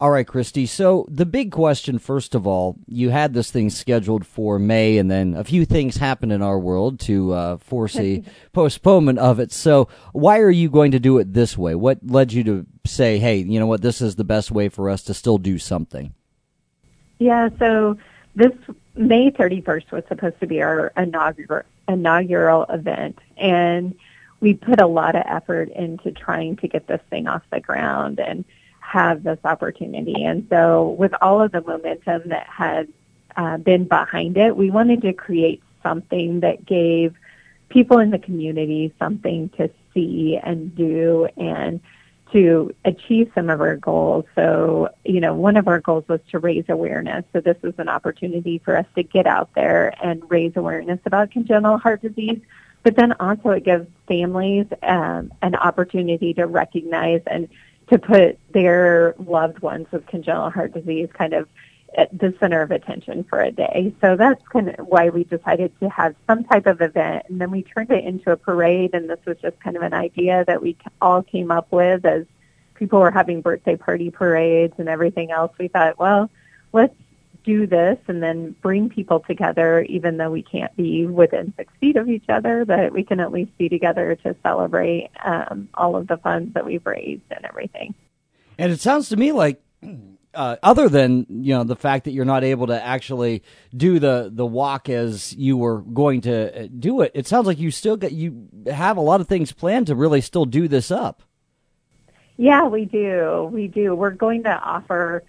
All right, Christy. So the big question, first of all, you had this thing scheduled for May, and then a few things happened in our world to force a postponement of it. So why are you going to do it this way? What led you to say, hey, you know what, this is the best way for us to still do something? Yeah, so this May 31st was supposed to be our inaugural event, and we put a lot of effort into trying to get this thing off the ground and have this opportunity. And so with all of the momentum that had been behind it, we wanted to create something that gave people in the community something to see and do and to achieve some of our goals. So, one of our goals was to raise awareness. So this was an opportunity for us to get out there and raise awareness about congenital heart disease. But then also it gives families an opportunity to recognize and to put their loved ones with congenital heart disease kind of at the center of attention for a day. So that's kind of why we decided to have some type of event. And then we turned it into a parade, and this was just kind of an idea that we all came up with as people were having birthday party parades and everything else. We thought, well, let's do this and then bring people together, even though we can't be within 6 feet of each other, but we can at least be together to celebrate all of the funds that we've raised and everything. And it sounds to me like other than, the fact that you're not able to actually do the walk as you were going to do it, it sounds like you have a lot of things planned to really still do this up. Yeah, we do. We're going to offer,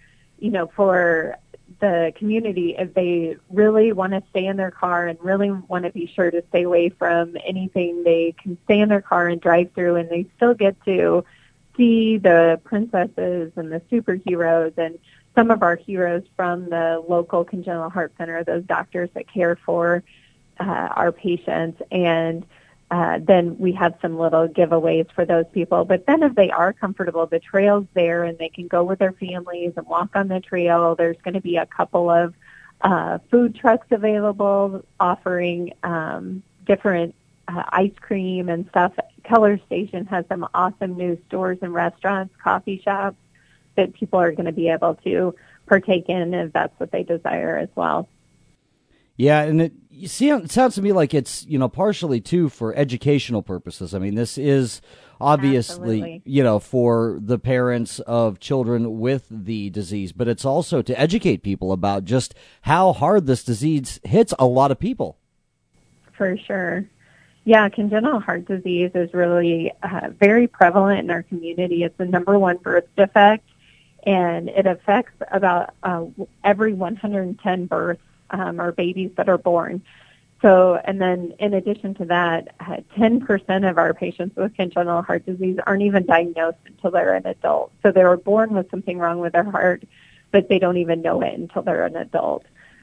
for the community, if they really want to stay in their car and really want to be sure to stay away from anything, they can stay in their car and drive through, and they still get to see the princesses and the superheroes and some of our heroes from the local congenital heart center, those doctors that care for our patients. And then we have some little giveaways for those people. But then if they are comfortable, the trail's there and they can go with their families and walk on the trail. There's going to be a couple of food trucks available offering different ice cream and stuff. Keller Station has some awesome new stores and restaurants, coffee shops that people are going to be able to partake in if that's what they desire as well. Yeah, and it sounds to me like it's, partially, too, for educational purposes. I mean, this is obviously, Absolutely. For the parents of children with the disease, but it's also to educate people about just how hard this disease hits a lot of people. For sure. Yeah, congenital heart disease is really very prevalent in our community. It's the number one birth defect, and it affects about every 110 births or babies that are born. So, and then in addition to that, 10% of our patients with congenital heart disease aren't even diagnosed until they're an adult. So they were born with something wrong with their heart, but they don't even know it until they're an adult.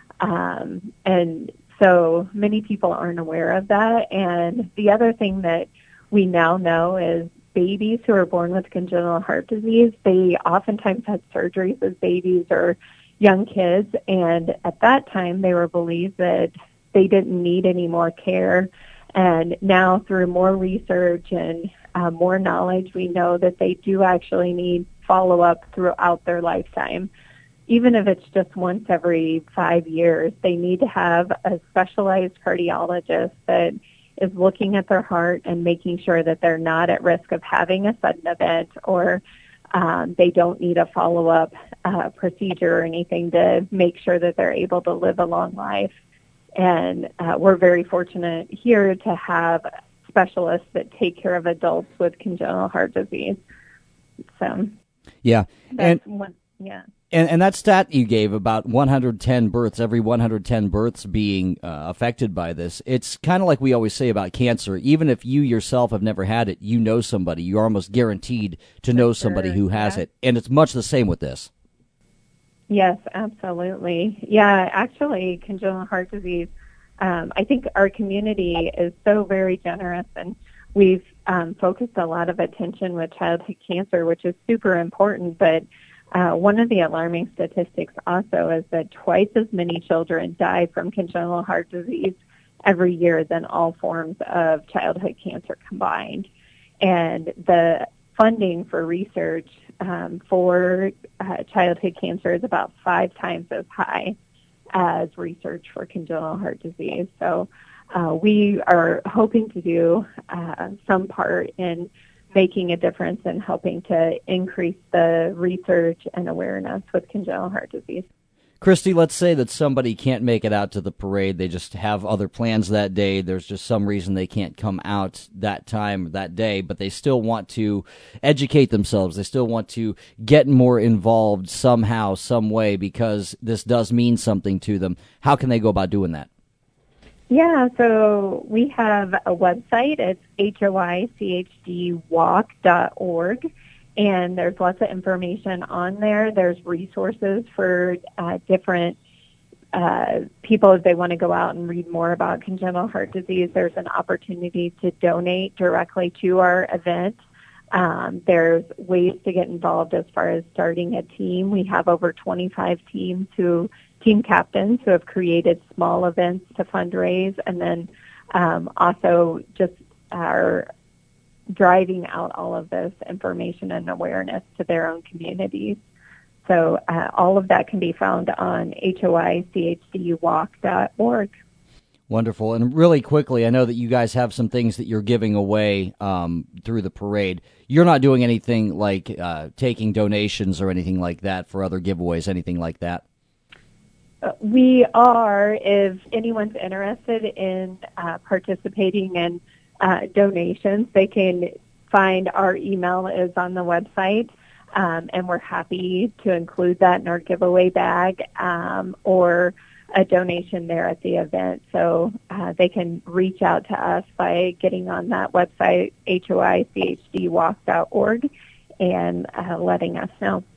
And so many people aren't aware of that. And the other thing that we now know is babies who are born with congenital heart disease, they oftentimes had surgeries as babies or young kids. And at that time, they were believed that they didn't need any more care. And now through more research and more knowledge, we know that they do actually need follow-up throughout their lifetime. Even if it's just once every 5 years, they need to have a specialized cardiologist that is looking at their heart and making sure that they're not at risk of having a sudden event or they don't need a follow-up procedure or anything to make sure that they're able to live a long life. And we're very fortunate here to have specialists that take care of adults with congenital heart disease. So, yeah, and And that stat you gave about 110 births, every 110 births being affected by this, it's kind of like we always say about cancer. Even if you yourself have never had it, you know somebody. You're almost guaranteed to know somebody who has it. And it's much the same with this. Yes, absolutely. Yeah, actually, congenital heart disease, I think our community is so very generous, and we've focused a lot of attention with childhood cancer, which is super important, but one of the alarming statistics also is that twice as many children die from congenital heart disease every year than all forms of childhood cancer combined. And the funding for research for childhood cancer is about 5 times as high as research for congenital heart disease. So we are hoping to do some part in making a difference in helping to increase the research and awareness with congenital heart disease. Christy, let's say that somebody can't make it out to the parade. They just have other plans that day. There's just some reason they can't come out that time, that day, but they still want to educate themselves. They still want to get more involved somehow, some way, because this does mean something to them. How can they go about doing that? Yeah, so we have a website. It's hoychdwalk.org. And there's lots of information on there. There's resources for different people if they want to go out and read more about congenital heart disease. There's an opportunity to donate directly to our event. There's ways to get involved as far as starting a team. We have over 25 team captains who have created small events to fundraise, and then also just are driving out all of this information and awareness to their own communities. So all of that can be found on hoychdwalk.org. Wonderful. And really quickly, I know that you guys have some things that you're giving away through the parade. You're not doing anything like taking donations or anything like that for other giveaways, anything like that? We are. If anyone's interested in participating in donations, they can find our email is on the website, and we're happy to include that in our giveaway bag or a donation there at the event. So they can reach out to us by getting on that website, hoychdwalk.org, and letting us know.